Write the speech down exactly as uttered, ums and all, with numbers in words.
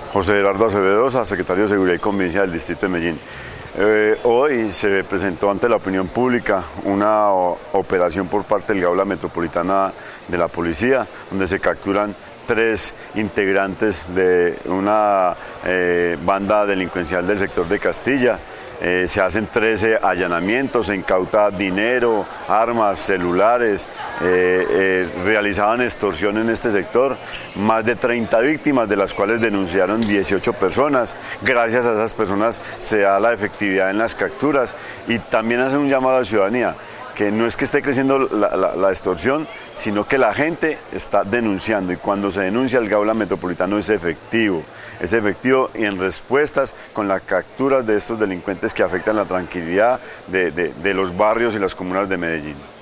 José Gerardo Acevedo, secretario de Seguridad y Convivencia del Distrito de Medellín. Eh, hoy se presentó ante la opinión pública una o, operación por parte del Gaula Metropolitana de la Policía, donde se capturan tres integrantes de una eh, banda delincuencial del sector de Castilla. Eh, se hacen trece allanamientos, se incauta dinero, armas, celulares, eh, eh, realizaban extorsión en este sector, más de treinta víctimas, de las cuales denunciaron dieciocho personas. Gracias a esas personas se da la efectividad en las capturas y también hacen un llamado a la ciudadanía, que no es que esté creciendo la, la, la extorsión, sino que la gente está denunciando, y cuando se denuncia el Gaula Metropolitano es efectivo, es efectivo y en respuestas con las capturas de estos delincuentes que afectan la tranquilidad de, de, de los barrios y las comunas de Medellín.